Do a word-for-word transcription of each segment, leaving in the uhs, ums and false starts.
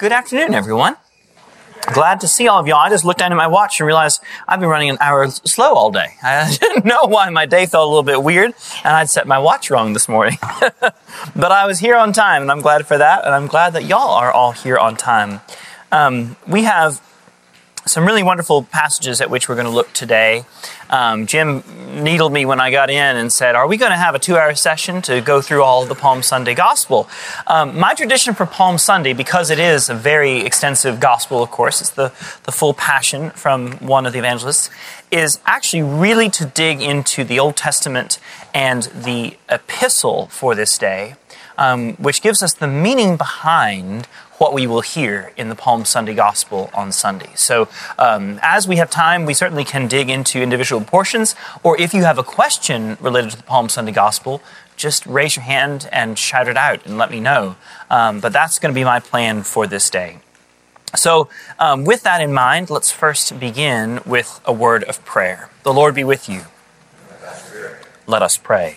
Good afternoon, everyone. Glad to see all of y'all. I just looked down at my watch and realized I've been running an hour slow all day. I didn't know why my day felt a little bit weird, and I'd set my watch wrong this morning. But I was here on time, and I'm glad for that, and I'm glad that y'all are all here on time. Um, we have some really wonderful passages at which we're going to look today. Um, Jim needled me when I got in and said, are we going to have a two-hour session to go through all of the Palm Sunday Gospel? Um, my tradition for Palm Sunday, because it is a very extensive Gospel, of course, it's the, the full Passion from one of the evangelists, is actually really to dig into the Old Testament and the epistle for this day, um, which gives us the meaning behind what we will hear in the Palm Sunday Gospel on Sunday. So um, as we have time, we certainly can dig into individual portions, or if you have a question related to the Palm Sunday Gospel, just raise your hand and shout it out and let me know. Um, but that's going to be my plan for this day. So um, with that in mind, let's first begin with a word of prayer. The Lord be with you. Let us pray.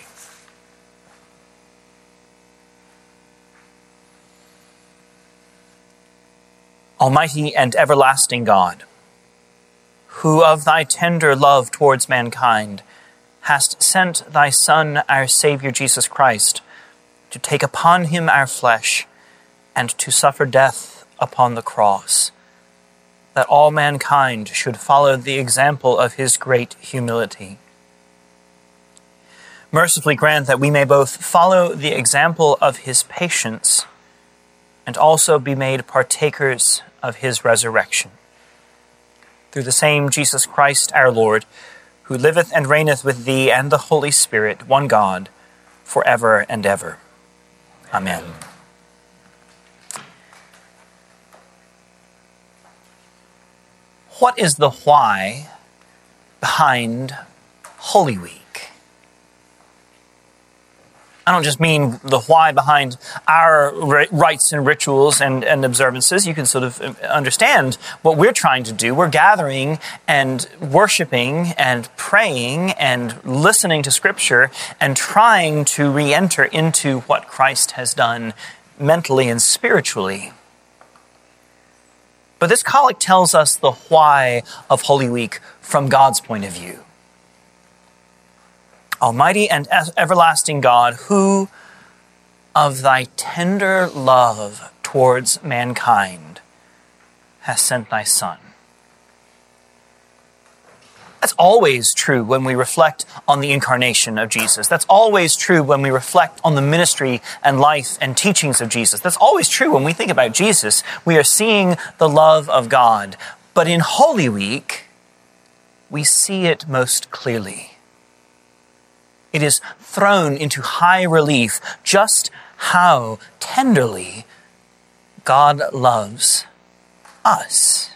Almighty and everlasting God, who of thy tender love towards mankind hast sent thy Son, our Savior Jesus Christ, to take upon him our flesh and to suffer death upon the cross, that all mankind should follow the example of his great humility. Mercifully grant that we may both follow the example of his patience and also be made partakers of his resurrection. Through the same Jesus Christ our Lord, who liveth and reigneth with thee and the Holy Spirit, one God, forever and ever. Amen. What is the why behind Holy Week? I don't just mean the why behind our rites and rituals and, and observances. You can sort of understand what we're trying to do. We're gathering and worshiping and praying and listening to Scripture and trying to re-enter into what Christ has done mentally and spiritually. But this collect tells us the why of Holy Week from God's point of view. Almighty and everlasting God, who of thy tender love towards mankind has sent thy Son. That's always true when we reflect on the incarnation of Jesus. That's always true when we reflect on the ministry and life and teachings of Jesus. That's always true when we think about Jesus. We are seeing the love of God. But in Holy Week, we see it most clearly. It is thrown into high relief just how tenderly God loves us.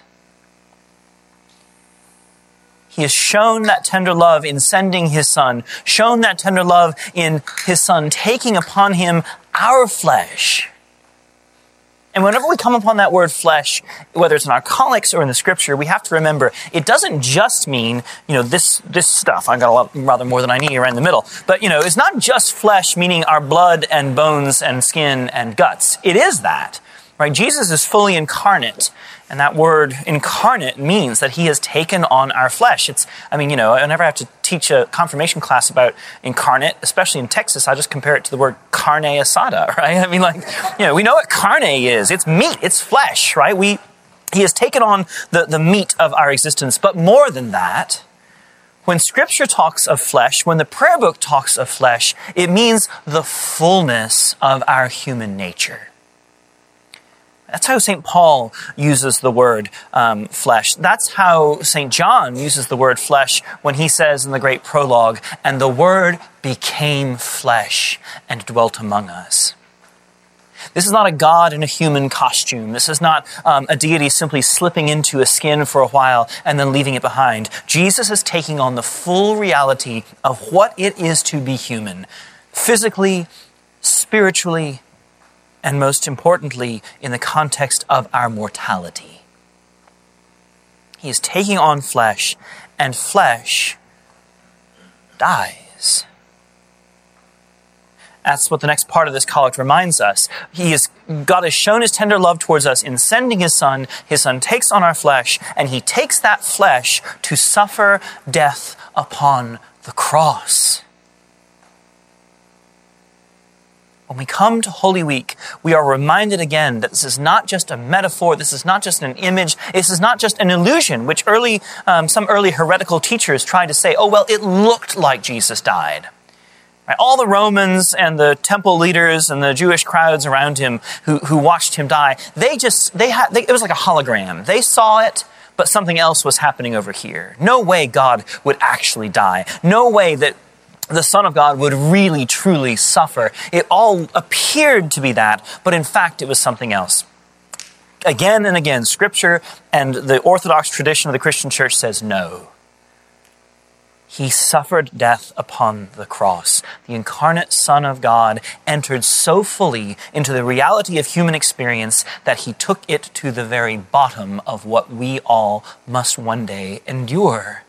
He has shown that tender love in sending his Son, shown that tender love in his Son taking upon him our flesh. And whenever we come upon that word flesh, whether it's in our collects or in the Scripture, we have to remember it doesn't just mean, you know, this this stuff. I got a lot, rather more than I need right in the middle. But, you know, it's not just flesh, meaning our blood and bones and skin and guts. It is that, right? Jesus is fully incarnate. And that word incarnate means that he has taken on our flesh. It's, I mean, you know, whenever I have to teach a confirmation class about incarnate, especially in Texas, I just compare it to the word carne asada, right? I mean, like, you know, we know what carne is. It's meat. It's flesh, right? We, he has taken on the, the meat of our existence. But more than that, when Scripture talks of flesh, when the prayer book talks of flesh, it means the fullness of our human nature. That's how Saint Paul uses the word um, flesh. That's how Saint John uses the word flesh when he says in the great prologue, and the Word became flesh and dwelt among us. This is not a God in a human costume. This is not um, a deity simply slipping into a skin for a while and then leaving it behind. Jesus is taking on the full reality of what it is to be human, physically, spiritually, and most importantly, in the context of our mortality. He is taking on flesh, and flesh dies. That's what the next part of this collect reminds us. He is, God has shown his tender love towards us in sending his Son. His Son takes on our flesh, and he takes that flesh to suffer death upon the cross. When we come to Holy Week, we are reminded again that this is not just a metaphor, this is not just an image, this is not just an illusion, which early, um, some early heretical teachers tried to say, oh, well, it looked like Jesus died. Right? All the Romans and the temple leaders and the Jewish crowds around him who, who watched him die, they just, they had, they, it was like a hologram. They saw it, but something else was happening over here. No way God would actually die. No way that the Son of God would really, truly suffer. It all appeared to be that, but in fact, it was something else. Again and again, Scripture and the Orthodox tradition of the Christian church says no. He suffered death upon the cross. The incarnate Son of God entered so fully into the reality of human experience that he took it to the very bottom of what we all must one day endure.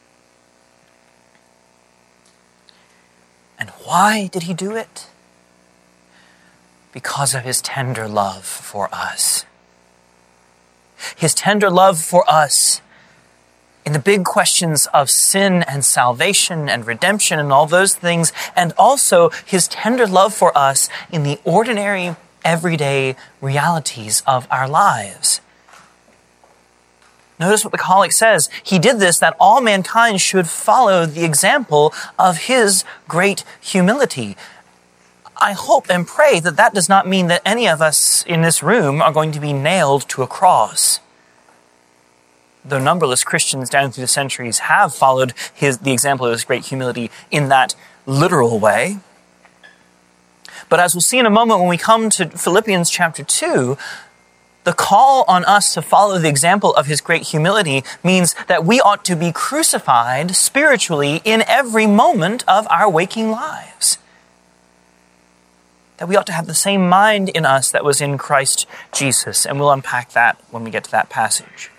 And why did he do it? Because of his tender love for us. His tender love for us in the big questions of sin and salvation and redemption and all those things, and also his tender love for us in the ordinary, everyday realities of our lives. Notice what the collect says. He did this that all mankind should follow the example of his great humility. I hope and pray that that does not mean that any of us in this room are going to be nailed to a cross. Though numberless Christians down through the centuries have followed his, the example of his great humility in that literal way. But as we'll see in a moment when we come to Philippians chapter two, the call on us to follow the example of his great humility means that we ought to be crucified spiritually in every moment of our waking lives. That we ought to have the same mind in us that was in Christ Jesus. And we'll unpack that when we get to that passage.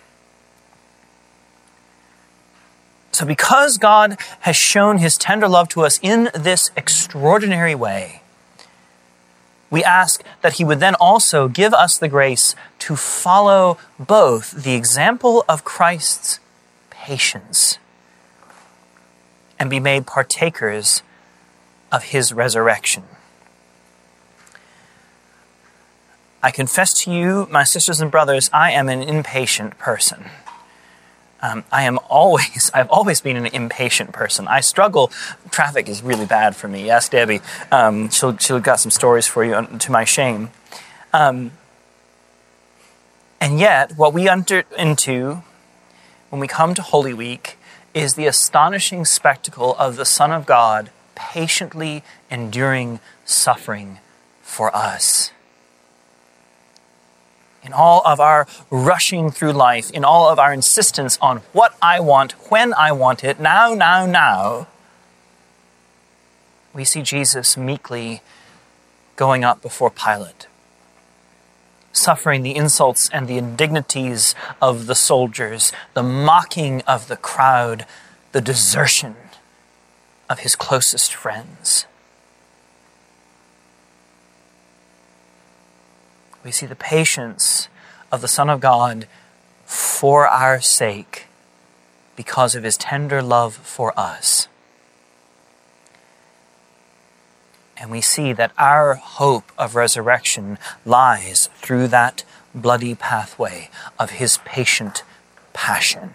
So because God has shown his tender love to us in this extraordinary way, we ask that he would then also give us the grace to follow both the example of Christ's patience and be made partakers of his resurrection. I confess to you, my sisters and brothers, I am an impatient person. Um, I am always, I've always been an impatient person. I struggle. Traffic is really bad for me. Ask Debbie. Um, she'll, she'll got some stories for you to my shame. Um, and yet, what we enter into when we come to Holy Week is the astonishing spectacle of the Son of God patiently enduring suffering for us. In all of our rushing through life, in all of our insistence on what I want, when I want it, now, now, now, we see Jesus meekly going up before Pilate, suffering the insults and the indignities of the soldiers, the mocking of the crowd, the desertion of his closest friends. We see the patience of the Son of God for our sake because of his tender love for us. And we see that our hope of resurrection lies through that bloody pathway of his patient passion.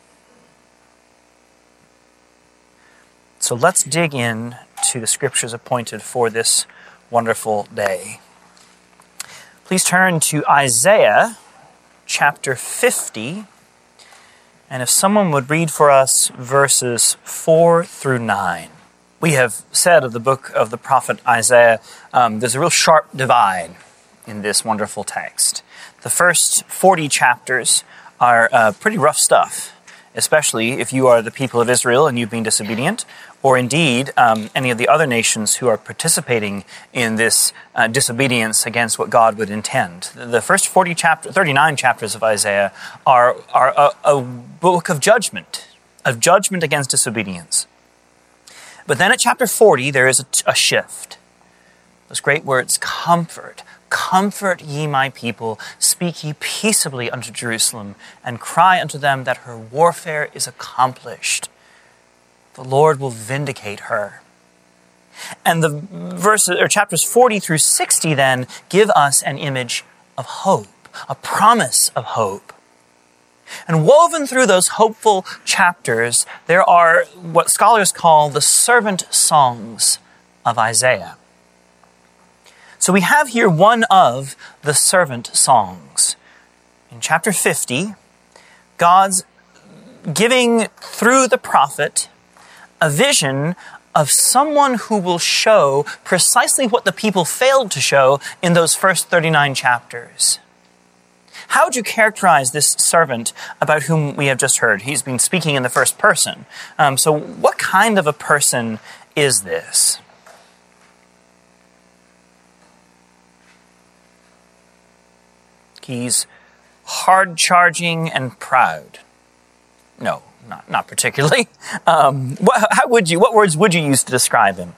So let's dig in to the scriptures appointed for this wonderful day. Please turn to Isaiah chapter fifty, and if someone would read for us verses four through nine. We have said of the book of the prophet Isaiah, um, there's a real sharp divide in this wonderful text. The first forty chapters are uh, pretty rough stuff, especially if you are the people of Israel and you've been disobedient, or indeed um, any of the other nations who are participating in this uh, disobedience against what God would intend. The first forty chapter, thirty-nine chapters of Isaiah are, are a, a book of judgment, of judgment against disobedience. But then at chapter forty, there is a, a shift. Those great words, comfort. Comfort ye my people, speak ye peaceably unto Jerusalem, and cry unto them that her warfare is accomplished. The Lord will vindicate her. And the verses or chapters forty through sixty then give us an image of hope, a promise of hope. And woven through those hopeful chapters, there are what scholars call the servant songs of Isaiah. So we have here one of the servant songs. In chapter fifty, God's giving through the prophet a vision of someone who will show precisely what the people failed to show in those first thirty-nine chapters. How would you characterize this servant about whom we have just heard? He's been speaking in the first person. Um, so what kind of a person is this? He's hard-charging and proud. No, not, not particularly. Um, what, how would you, what words would you use to describe him?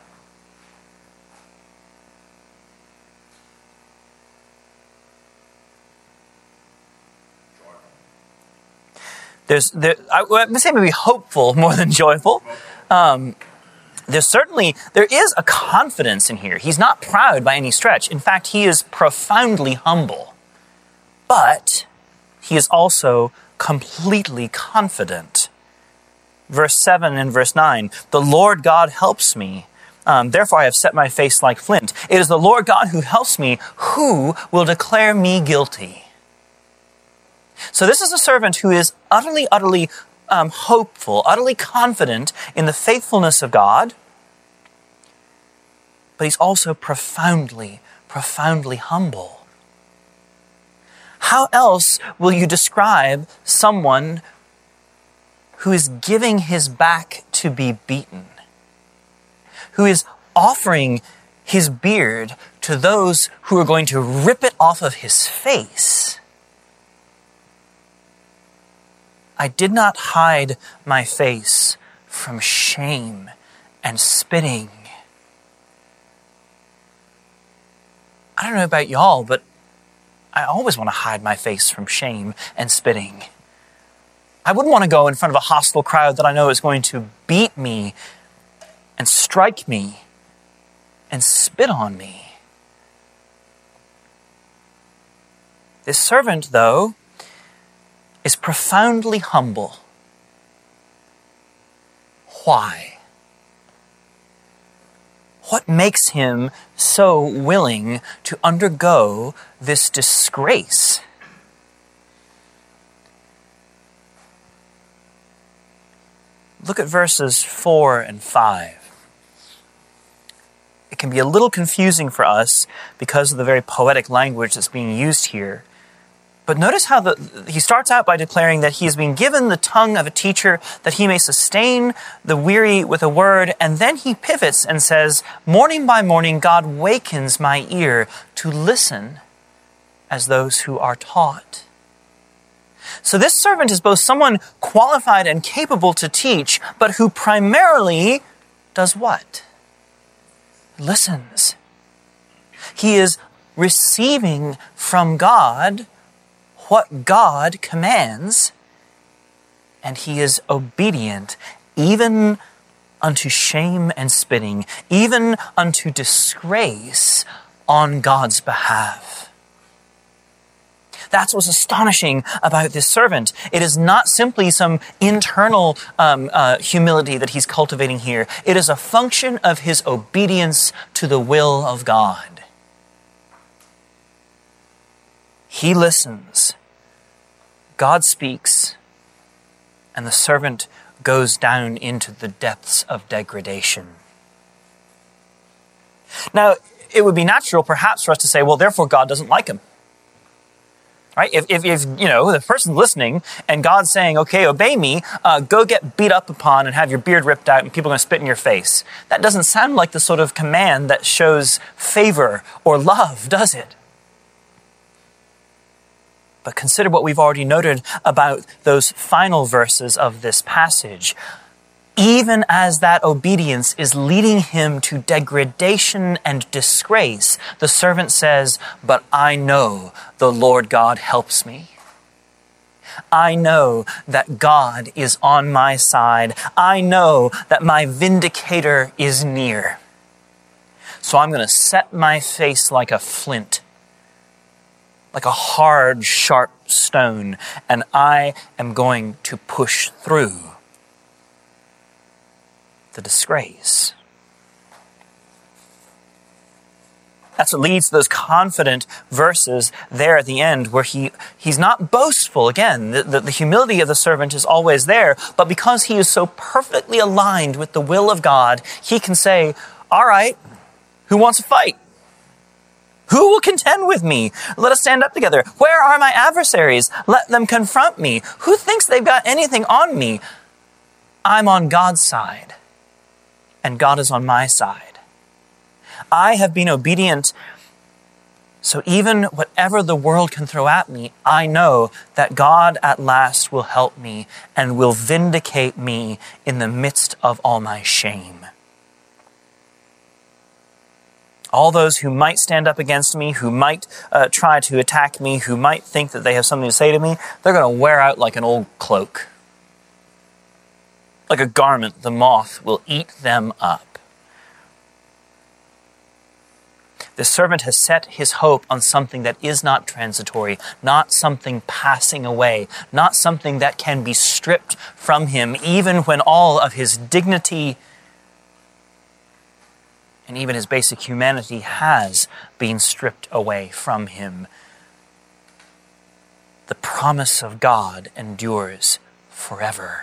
There's, there, I would say maybe hopeful more than joyful. Um, there's certainly, there is a confidence in here. He's not proud by any stretch. In fact, he is profoundly humble. But he is also completely confident. Verse seven and verse nine, the Lord God helps me. Um, therefore I have set my face like flint. It is the Lord God who helps me. Who will declare me guilty? So this is a servant who is utterly, utterly um, hopeful, utterly confident in the faithfulness of God. But he's also profoundly, profoundly humble. How else will you describe someone who is giving his back to be beaten? Who is offering his beard to those who are going to rip it off of his face? I did not hide my face from shame and spitting. I don't know about y'all, but I always want to hide my face from shame and spitting. I wouldn't want to go in front of a hostile crowd that I know is going to beat me and strike me and spit on me. This servant, though, is profoundly humble. Why? What makes him so willing to undergo this disgrace? Look at verses four and five. It can be a little confusing for us because of the very poetic language that's being used here. But notice how the, he starts out by declaring that he has been given the tongue of a teacher that he may sustain the weary with a word. And then he pivots and says, morning by morning, God wakens my ear to listen as those who are taught. So this servant is both someone qualified and capable to teach, but who primarily does what? Listens. He is receiving from God what God commands, and he is obedient even unto shame and spitting, even unto disgrace on God's behalf. That's what's astonishing about this servant. It is not simply some internal um, uh, humility that he's cultivating here. It is a function of his obedience to the will of God. He listens. God speaks, and the servant goes down into the depths of degradation. Now, it would be natural perhaps for us to say, well, therefore God doesn't like him. Right? If, if, if you know, the person's listening and God's saying, okay, obey me, uh, go get beat up upon and have your beard ripped out and people are going to spit in your face. That doesn't sound like the sort of command that shows favor or love, does it? But consider what we've already noted about those final verses of this passage. even as that obedience is leading him to degradation and disgrace, the servant says, "But I know the Lord God helps me. I know that God is on my side. I know that my vindicator is near. So I'm going to set my face like a flint, like a hard, sharp stone, and I am going to push through the disgrace." That's what leads to those confident verses there at the end where he, he's not boastful. Again, the, the, the humility of the servant is always there, but because he is so perfectly aligned with the will of God, he can say, "All right, who wants to fight? Who will contend with me? Let us stand up together. Where are my adversaries? Let them confront me. Who thinks they've got anything on me? I'm on God's side, and God is on my side. I have been obedient, so even whatever the world can throw at me, I know that God at last will help me and will vindicate me in the midst of all my shame. All those who might stand up against me, who might uh, try to attack me, who might think that they have something to say to me, they're going to wear out like an old cloak. Like a garment, the moth will eat them up. The servant has set his hope on something that is not transitory, not something passing away, not something that can be stripped from him, even when all of his dignity and even his basic humanity has been stripped away from him. The promise of God endures forever.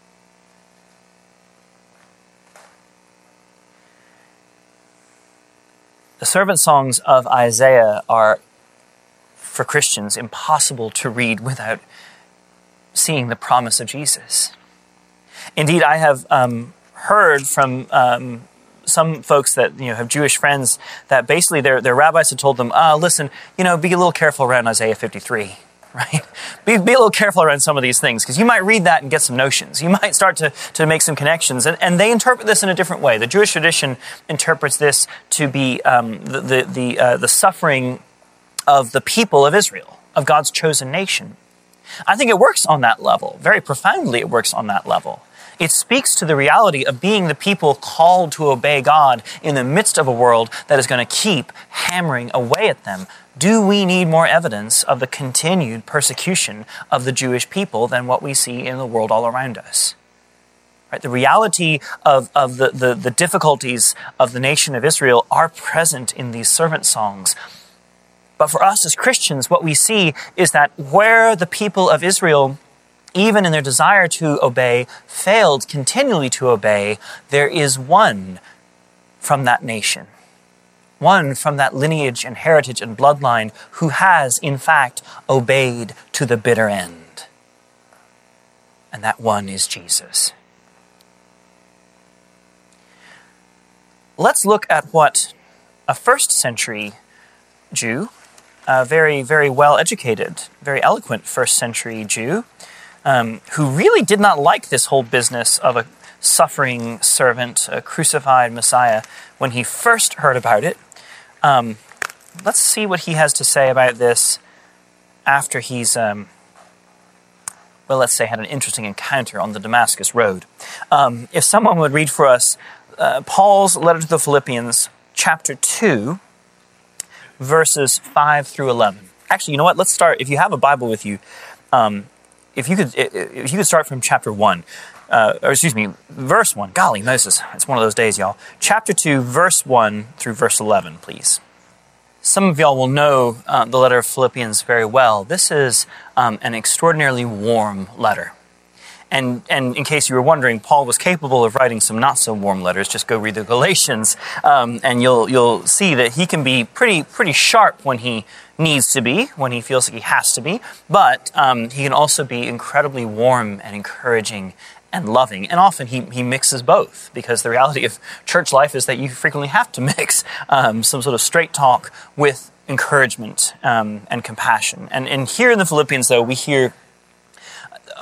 The servant songs of Isaiah are, for Christians, impossible to read without seeing the promise of Jesus. Indeed, I have um, heard from um, some folks that you know have Jewish friends that basically their their rabbis have told them, uh, listen, you know, be a little careful around Isaiah fifty-three. Right? Be, be a little careful around some of these things, because you might read that and get some notions. You might start to, to make some connections. And, and they interpret this in a different way. The Jewish tradition interprets this to be um, the, the, the, uh, the suffering of the people of Israel, of God's chosen nation. I think it works on that level. Very profoundly it works on that level. It speaks to the reality of being the people called to obey God in the midst of a world that is going to keep hammering away at them. Do we need more evidence of the continued persecution of the Jewish people than what we see in the world all around us? Right? The reality of, of the, the, the difficulties of the nation of Israel are present in these servant songs. But for us as Christians, what we see is that where the people of Israel, even in their desire to obey, failed continually to obey, there is one from that nation, one from that lineage and heritage and bloodline who has, in fact, obeyed to the bitter end. And that one is Jesus. Let's look at what a first century Jew, a very, very well-educated, very eloquent first century Jew, um, who really did not like this whole business of a suffering servant, a crucified Messiah, when he first heard about it. Um, let's see what he has to say about this after he's, um, well, let's say, had an interesting encounter on the Damascus Road. Um, if someone would read for us uh, Paul's letter to the Philippians, chapter two, verses five through eleven. Actually, you know what? Let's start. If you have a Bible with you, um, if you could, if you could start from chapter one, uh, or excuse me, verse one. Golly, Moses, it's one of those days, y'all. Chapter two, verse one through verse eleven, please. Some of y'all will know uh, the letter of Philippians very well. This is um, an extraordinarily warm letter. And and in case you were wondering, Paul was capable of writing some not so warm letters. Just go read the Galatians, um, and you'll you'll see that he can be pretty pretty sharp when he needs to be, when he feels like he has to be. But um, he can also be incredibly warm and encouraging and loving. And often he he mixes both, because the reality of church life is that you frequently have to mix um, some sort of straight talk with encouragement um, and compassion. And and here in the Philippians, though, we hear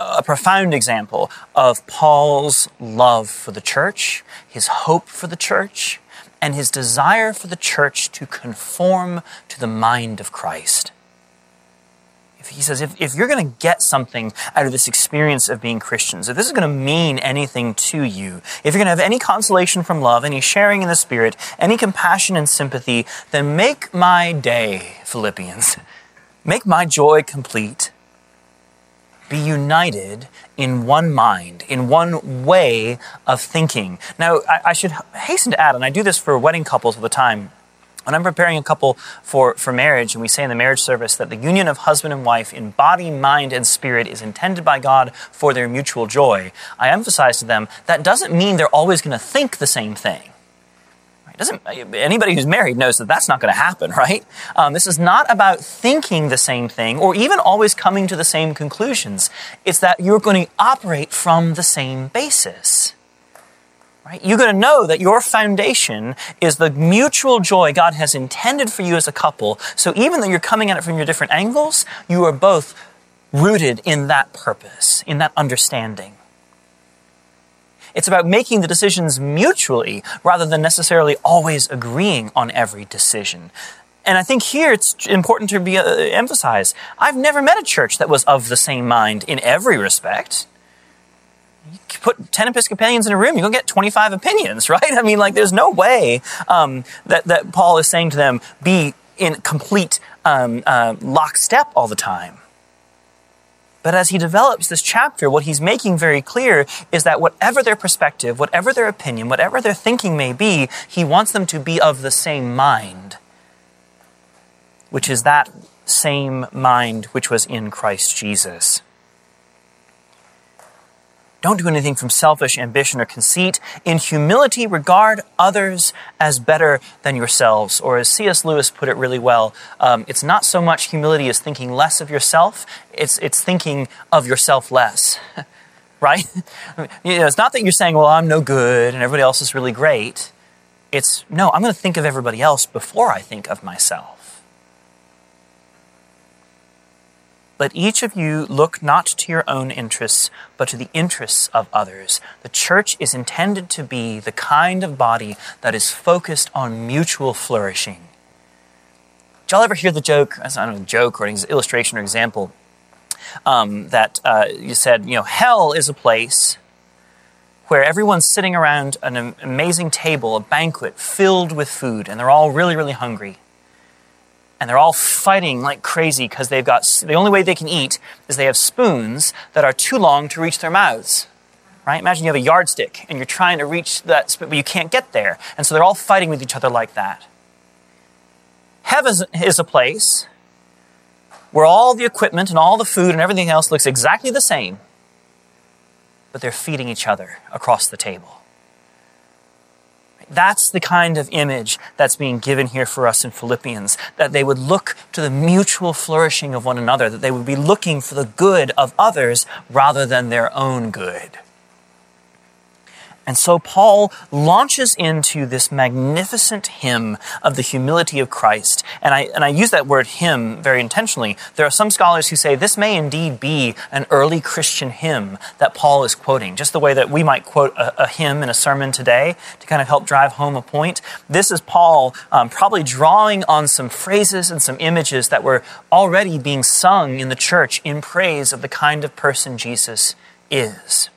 a profound example of Paul's love for the church, his hope for the church, and his desire for the church to conform to the mind of Christ. If he says, if, if you're going to get something out of this experience of being Christians, if this is going to mean anything to you, if you're going to have any consolation from love, any sharing in the Spirit, any compassion and sympathy, then make my day, Philippians. Make my joy complete. Be united in one mind, in one way of thinking. Now, I, I should hasten to add, and I do this for wedding couples all the time, when I'm preparing a couple for, for marriage, and we say in the marriage service that the union of husband and wife in body, mind, and spirit is intended by God for their mutual joy, I emphasize to them that doesn't mean they're always going to think the same thing. It doesn't, anybody who's married knows that that's not going to happen, right? Um, this is not about thinking the same thing or even always coming to the same conclusions. It's that you're going to operate from the same basis. Right? You're going to know that your foundation is the mutual joy God has intended for you as a couple. So even though you're coming at it from your different angles, you are both rooted in that purpose, in that understanding. It's about making the decisions mutually rather than necessarily always agreeing on every decision. And I think here it's important to be uh, emphasize, I've never met a church that was of the same mind in every respect. You put ten Episcopalians in a room, you're going to get twenty-five opinions, right? I mean, like, there's no way um, that, that Paul is saying to them, be in complete um, uh, lockstep all the time. But as he develops this chapter, what he's making very clear is that whatever their perspective, whatever their opinion, whatever their thinking may be, he wants them to be of the same mind, which is that same mind which was in Christ Jesus. Don't do anything from selfish ambition or conceit. In humility, regard others as better than yourselves. Or as C S Lewis put it really well, um, it's not so much humility as thinking less of yourself. It's it's thinking of yourself less, right? You know, it's not that you're saying, well, I'm no good and everybody else is really great. It's, no, I'm going to think of everybody else before I think of myself. Let each of you look not to your own interests, but to the interests of others. The church is intended to be the kind of body that is focused on mutual flourishing. Did y'all ever hear the joke, I don't know, joke or an illustration or example, um, that uh, you said, you know, hell is a place where everyone's sitting around an amazing table, a banquet filled with food, and they're all really, really hungry. And they're all fighting like crazy because they've got, the only way they can eat is they have spoons that are too long to reach their mouths, right? Imagine you have a yardstick and you're trying to reach that spoon, but you can't get there. And so they're all fighting with each other like that. Heaven is a place where all the equipment and all the food and everything else looks exactly the same, but they're feeding each other across the table. That's the kind of image that's being given here for us in Philippians, that they would look to the mutual flourishing of one another, that they would be looking for the good of others rather than their own good. And so Paul launches into this magnificent hymn of the humility of Christ. And I, and I use that word hymn very intentionally. There are some scholars who say this may indeed be an early Christian hymn that Paul is quoting, just the way that we might quote a, a hymn in a sermon today to kind of help drive home a point. This is Paul um, probably drawing on some phrases and some images that were already being sung in the church in praise of the kind of person Jesus is.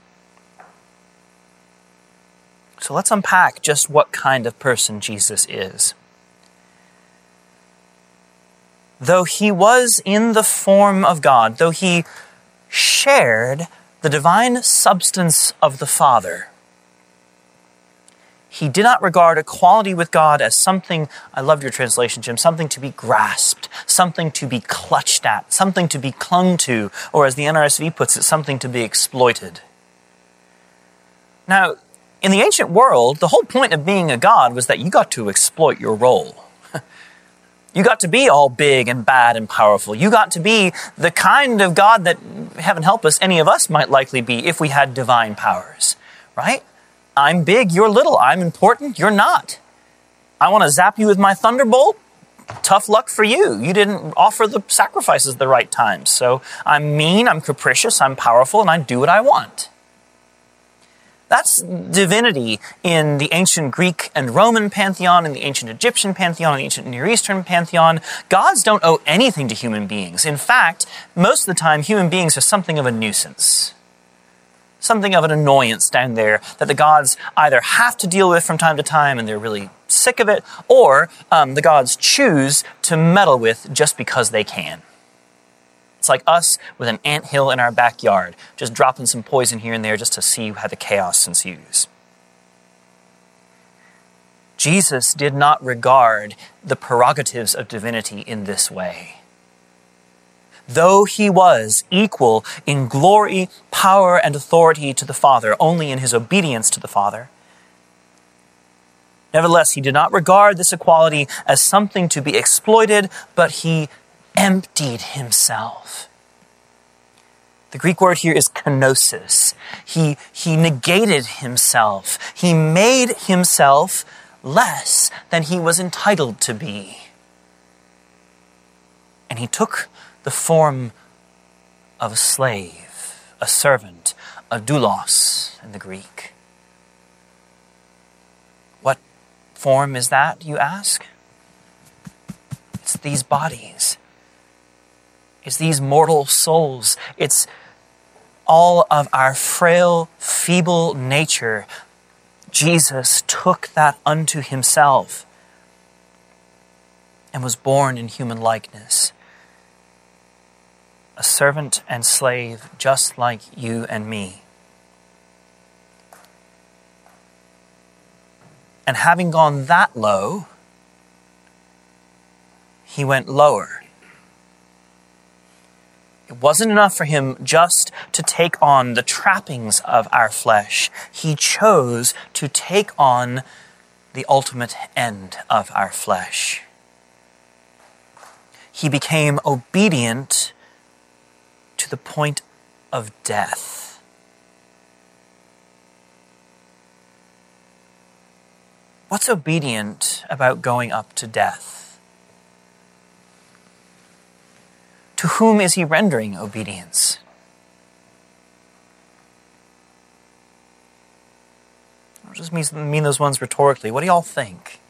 So let's unpack just what kind of person Jesus is. Though he was in the form of God, though he shared the divine substance of the Father, he did not regard equality with God as something, I loved your translation, Jim, something to be grasped, something to be clutched at, something to be clung to, or as the N R S V puts it, something to be exploited. Now, in the ancient world, the whole point of being a god was that you got to exploit your role. You got to be all big and bad and powerful. You got to be the kind of God that, heaven help us, any of us might likely be if we had divine powers, right? I'm big, you're little. I'm important, you're not. I want to zap you with my thunderbolt. tough luck for you. You didn't offer the sacrifices at the right times. So I'm mean, I'm capricious, I'm powerful, and I do what I want. That's divinity in the ancient Greek and Roman pantheon, in the ancient Egyptian pantheon, in the ancient Near Eastern pantheon. Gods don't owe anything to human beings. In fact, most of the time, human beings are something of a nuisance. Something of an annoyance down there that the gods either have to deal with from time to time and they're really sick of it, or um, the gods choose to meddle with just because they can. It's like us with an anthill in our backyard, just dropping some poison here and there just to see how the chaos ensues. Jesus did not regard the prerogatives of divinity in this way. Though he was equal in glory, power, and authority to the Father, only in his obedience to the Father, nevertheless, he did not regard this equality as something to be exploited, but he emptied himself. The Greek word here is kenosis. He, he negated himself. He made himself less than he was entitled to be. And he took the form of a slave, a servant, a doulos in the Greek. What form is that, you ask? It's these bodies. It's these mortal souls. It's all of our frail, feeble nature. Jesus took that unto himself and was born in human likeness. A servant and slave just like you and me. And having gone that low, he went lower. It wasn't enough for him just to take on the trappings of our flesh. He chose to take on the ultimate end of our flesh. He became obedient to the point of death. What's obedient about going up to death? To whom is he rendering obedience? I'll just mean, mean those ones rhetorically. What do y'all think?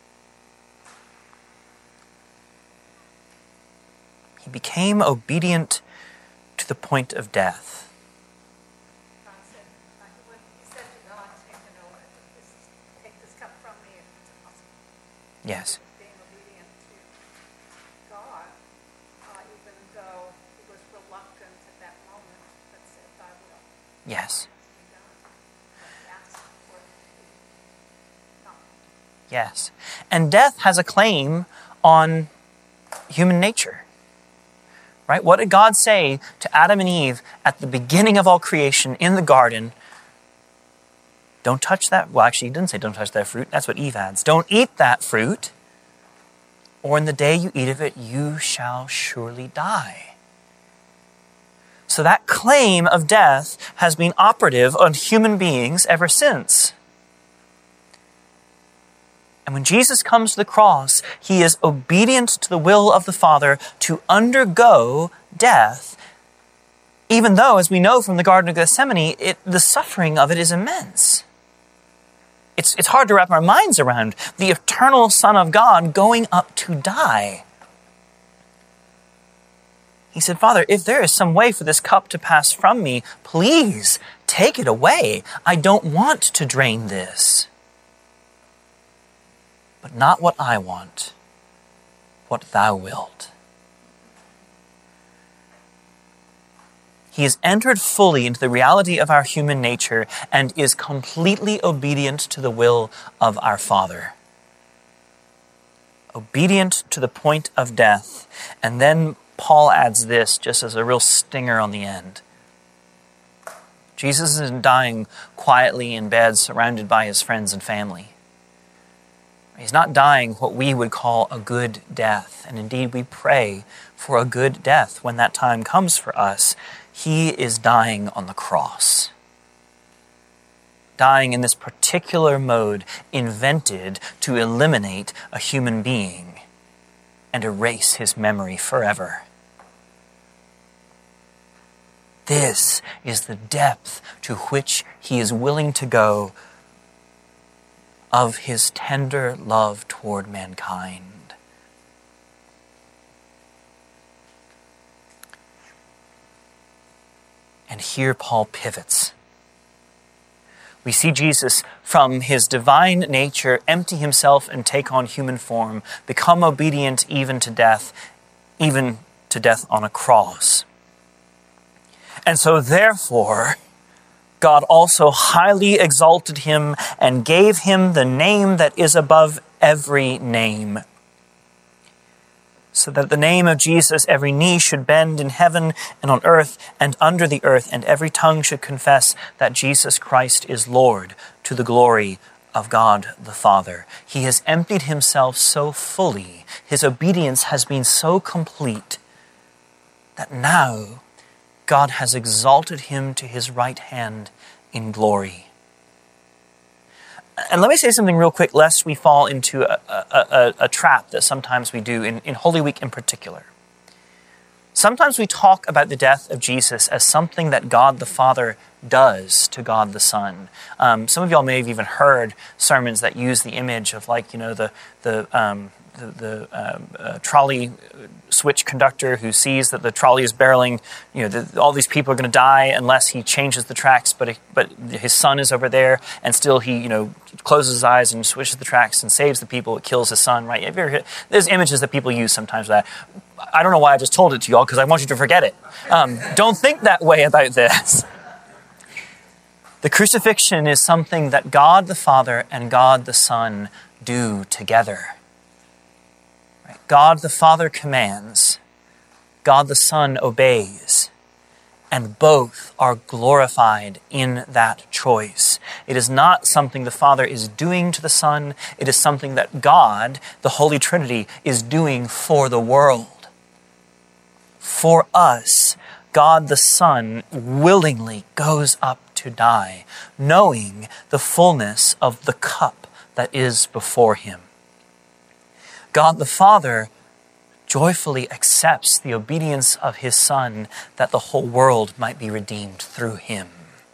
He became obedient to the point of death. God said, when he said to God, take, you know, this, take this cup from me if it's possible. Yes. Being obedient to God, uh, even though he was reluctant at that moment, but said, thy will Yes. be done. But he asked for it to be done. Yes. And death has a claim on human nature. Right? What did God say to Adam and Eve at the beginning of all creation in the garden? Don't touch that. Well, actually, he didn't say don't touch that fruit. That's what Eve adds. Don't eat that fruit, or in the day you eat of it, you shall surely die. So that claim of death has been operative on human beings ever since. And when Jesus comes to the cross, he is obedient to the will of the Father to undergo death, even though, as we know from the Garden of Gethsemane, it, the suffering of it is immense. It's, it's hard to wrap our minds around the eternal Son of God going up to die. He said, Father, if there is some way for this cup to pass from me, please take it away. I don't want to drain this. But not what I want, what thou wilt. He has entered fully into the reality of our human nature and is completely obedient to the will of our Father. Obedient to the point of death. And then Paul adds this just as a real stinger on the end. Jesus isn't dying quietly in bed surrounded by his friends and family. He's not dying what we would call a good death. And indeed, we pray for a good death when that time comes for us. He is dying on the cross. Dying in this particular mode invented to eliminate a human being. and erase his memory forever. This is the depth to which he is willing to go of his tender love toward mankind. And here Paul pivots. We see Jesus from his divine nature empty himself and take on human form, become obedient even to death, even to death on a cross. And so therefore, God also highly exalted him and gave him the name that is above every name, so that at the name of Jesus every knee should bend in heaven and on earth and under the earth, and every tongue should confess that Jesus Christ is Lord, to the glory of God the Father. He has emptied himself so fully, his obedience has been so complete, that now God has exalted him to his right hand in glory. And let me say something real quick, lest we fall into a, a, a, a trap that sometimes we do, in, in Holy Week in particular. Sometimes we talk about the death of Jesus as something that God the Father does to God the Son. Um, some of y'all may have even heard sermons that use the image of, like, you know, the the um, the, the uh, uh, trolley switch conductor who sees that the trolley is barreling. You know, the, all these people are going to die unless he changes the tracks. But it, but his son is over there, and still he, you know, closes his eyes and switches the tracks and saves the people. It kills his son. Right? Have you ever heard? There's images that people use sometimes of that. I don't know why I just told it to y'all, because I want you to forget it. Um, don't think that way about this. The crucifixion is something that God the Father and God the Son do together. Right? God the Father commands, God the Son obeys, and both are glorified in that choice. It is not something the Father is doing to the Son, it is something that God, the Holy Trinity, is doing for the world. For us, God the Son willingly goes up to die, knowing the fullness of the cup that is before him. God the Father joyfully accepts the obedience of his Son, that the whole world might be redeemed through him.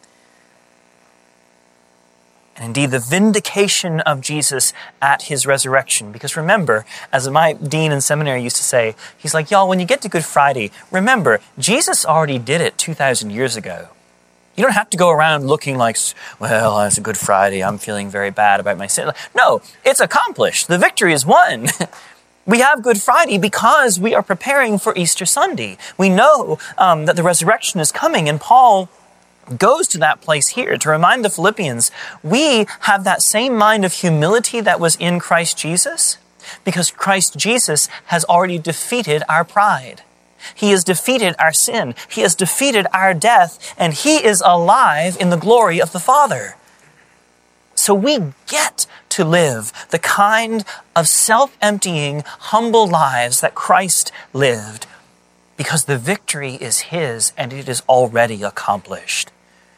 And indeed, the vindication of Jesus at his resurrection. Because remember, as my dean in seminary used to say, he's like, y'all, when you get to Good Friday, remember, Jesus already did it two thousand years ago. You don't have to go around looking like, well, it's a Good Friday, I'm feeling very bad about my sin. No, it's accomplished. The victory is won. We have Good Friday because we are preparing for Easter Sunday. We know um, that the resurrection is coming, and Paul goes to that place here to remind the Philippians, we have that same mind of humility that was in Christ Jesus, because Christ Jesus has already defeated our pride. He has defeated our sin. He has defeated our death, and he is alive in the glory of the Father. So we get to live the kind of self-emptying, humble lives that Christ lived, because the victory is his and it is already accomplished.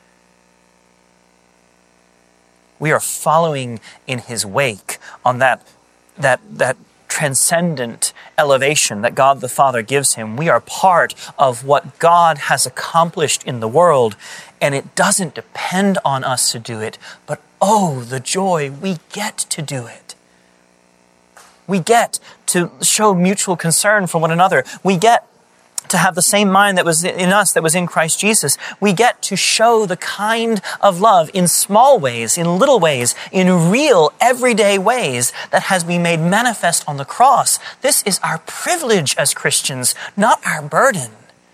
We are following in his wake on that, that, that transcendent elevation that God the Father gives him. We are part of what God has accomplished in the world, and it doesn't depend on us to do it, but oh, the joy, we get to do it. We get to show mutual concern for one another. We get to have the same mind that was in us that was in Christ Jesus. We get to show the kind of love in small ways, in little ways, in real, everyday ways that has been made manifest on the cross. This is our privilege as Christians, not our burden.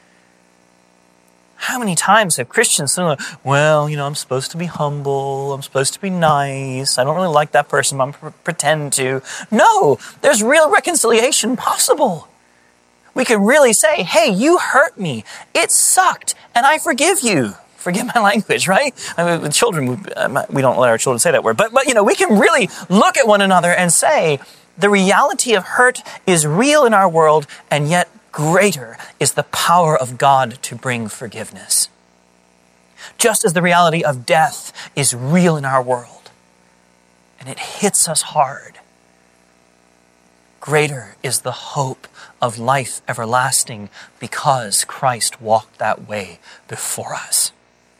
How many times have Christians said, well, you know, I'm supposed to be humble, I'm supposed to be nice, I don't really like that person, but I'm going to pretend to. No, there's real reconciliation possible. We can really say, hey, you hurt me. It sucked, and I forgive you. Forgive my language, right? I mean, with children, we don't let our children say that word. But, but, you know, we can really look at one another and say, the reality of hurt is real in our world, and yet greater is the power of God to bring forgiveness. Just as the reality of death is real in our world, and it hits us hard, greater is the hope of life everlasting because Christ walked that way before us.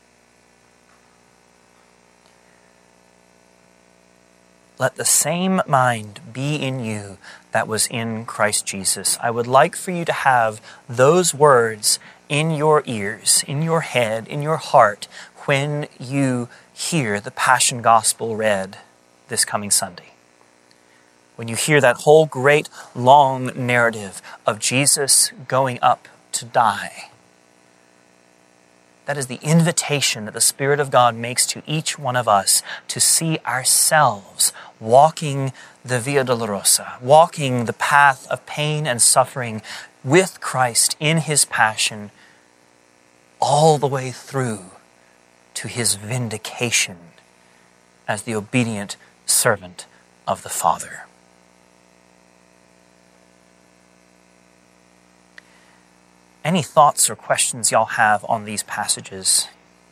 Let the same mind be in you that was in Christ Jesus. I would like for you to have those words in your ears, in your head, in your heart, when you hear the Passion Gospel read this coming Sunday. When you hear that whole great long narrative of Jesus going up to die. That is the invitation that the Spirit of God makes to each one of us to see ourselves walking the Via Dolorosa, walking the path of pain and suffering with Christ in his passion all the way through to his vindication as the obedient servant of the Father. Any thoughts or questions y'all have on these passages?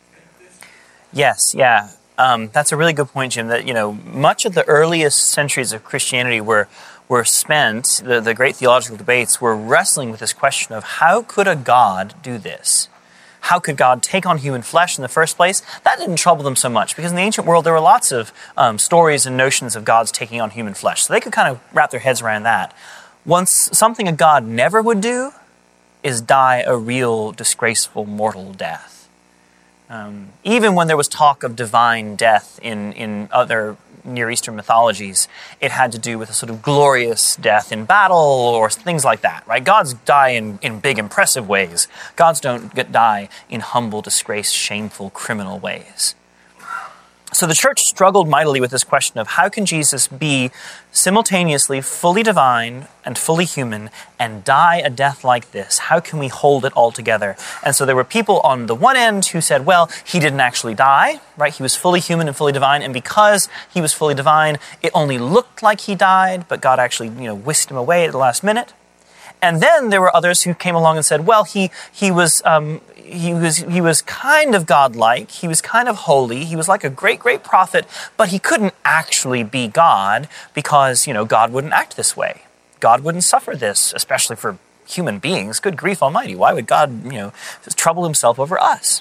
Yes, yeah. Um, that's a really good point, Jim, that, you know, much of the earliest centuries of Christianity were were spent, the, the great theological debates were wrestling with this question of how could a God do this? How could God take on human flesh in the first place? That didn't trouble them so much because in the ancient world there were lots of um, stories and notions of gods taking on human flesh. So they could kind of wrap their heads around that. Once something a God never would do is die a real, disgraceful, mortal death. Um, even when there was talk of divine death in, in other Near Eastern mythologies, it had to do with a sort of glorious death in battle or things like that, right? Gods die in, in big, impressive ways. Gods don't get die in humble, disgraced, shameful, criminal ways. So the church struggled mightily with this question of how can Jesus be simultaneously fully divine and fully human and die a death like this? How can we hold it all together? And so there were people on the one end who said, well, he didn't actually die, right? He was fully human and fully divine. And because he was fully divine, it only looked like he died, but God actually, you know, whisked him away at the last minute. And then there were others who came along and said, well, he he was um, he was he was kind of godlike, he was kind of holy, he was like a great great prophet, but he couldn't actually be God because, you know, God wouldn't act this way. God wouldn't suffer this, especially for human beings. Good grief almighty, why would God, you know, trouble himself over us?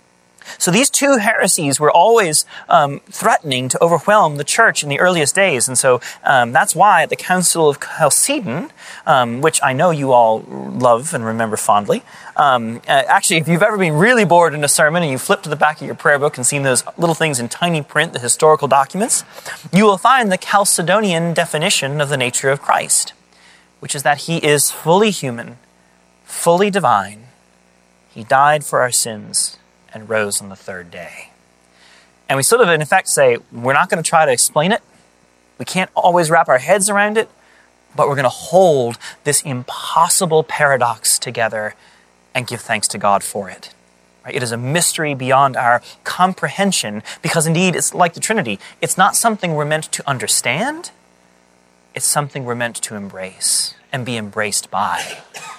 So these two heresies were always um, threatening to overwhelm the church in the earliest days. And so um, that's why at the Council of Chalcedon, um, which I know you all love and remember fondly, um, uh, actually, if you've ever been really bored in a sermon and you flip to the back of your prayer book and seen those little things in tiny print, the historical documents, you will find the Chalcedonian definition of the nature of Christ, which is that he is fully human, fully divine. He died for our sins and rose on the third day. And we sort of, in effect, say, we're not going to try to explain it. We can't always wrap our heads around it, but we're going to hold this impossible paradox together and give thanks to God for it. Right? It is a mystery beyond our comprehension because indeed it's like the Trinity. It's not something we're meant to understand. It's something we're meant to embrace and be embraced by.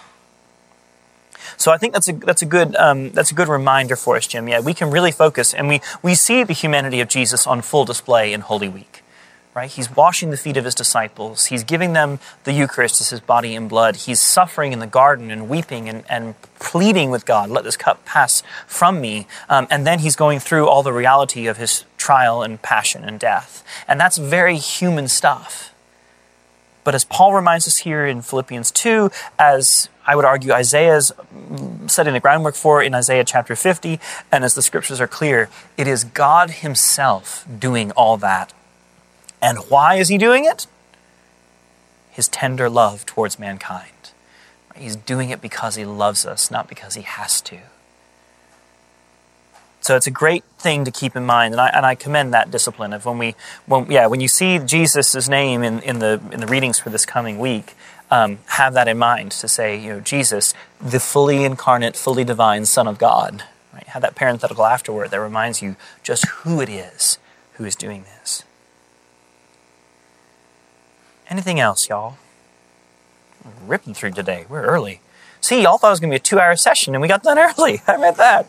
So I think that's a that's a good um, that's a good reminder for us, Jim. Yeah, we can really focus, and we we see the humanity of Jesus on full display in Holy Week, right? He's washing the feet of his disciples. He's giving them the Eucharist as his body and blood. He's suffering in the garden and weeping and, and pleading with God, let this cup pass from me. Um, and then he's going through all the reality of his trial and passion and death. And that's very human stuff. But as Paul reminds us here in Philippians two, as I would argue Isaiah's setting the groundwork for in Isaiah chapter fifty, and as the scriptures are clear, it is God himself doing all that. And why is he doing it? His tender love towards mankind. He's doing it because he loves us, not because he has to. So it's a great thing to keep in mind, and I and I commend that discipline of when we, when yeah, when you see Jesus' name in, in the in the readings for this coming week, um, have that in mind to say, you know, Jesus, the fully incarnate, fully divine Son of God. Right? Have that parenthetical afterward that reminds you just who it is who is doing this. Anything else, y'all? We're ripping through today. We're early. See, y'all thought it was going to be a two-hour session, and we got done early. I meant that.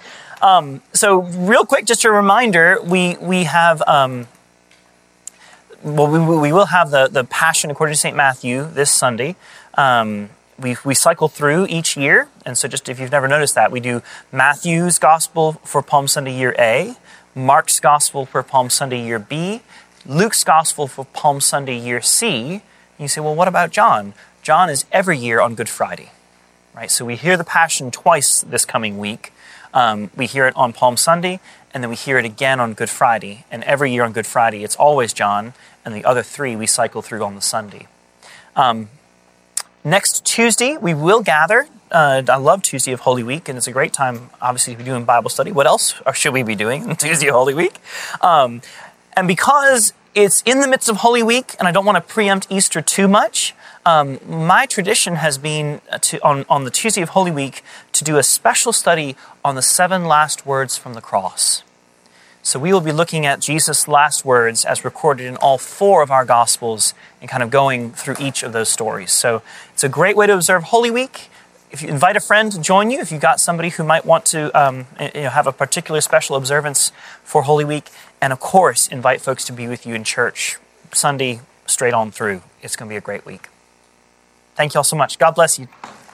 Um, so real quick, just a reminder, we, we have um, well, we, we will have the, the Passion according to Saint Matthew this Sunday. Um, we, we cycle through each year. And so just if you've never noticed that, we do Matthew's Gospel for Palm Sunday year A, Mark's Gospel for Palm Sunday year B, Luke's Gospel for Palm Sunday year C. And you say, well, what about John? John is every year on Good Friday, right? So we hear the Passion twice this coming week. Um, we hear it on Palm Sunday, and then we hear it again on Good Friday. And every year on Good Friday, it's always John, and the other three we cycle through on the Sunday. Um, next Tuesday, we will gather. Uh, I love Tuesday of Holy Week, and it's a great time, obviously, to be doing Bible study. What else should we be doing on Tuesday of Holy Week? Um, and because it's in the midst of Holy Week, and I don't want to preempt Easter too much, um, my tradition has been to, on, on the Tuesday of Holy Week to do a special study on the seven last words from the cross. So we will be looking at Jesus' last words as recorded in all four of our Gospels and kind of going through each of those stories. So it's a great way to observe Holy Week. If you invite a friend to join you, if you've got somebody who might want to um, you know, have a particular special observance for Holy Week, and of course, invite folks to be with you in church Sunday straight on through. It's going to be a great week. Thank you all so much. God bless you.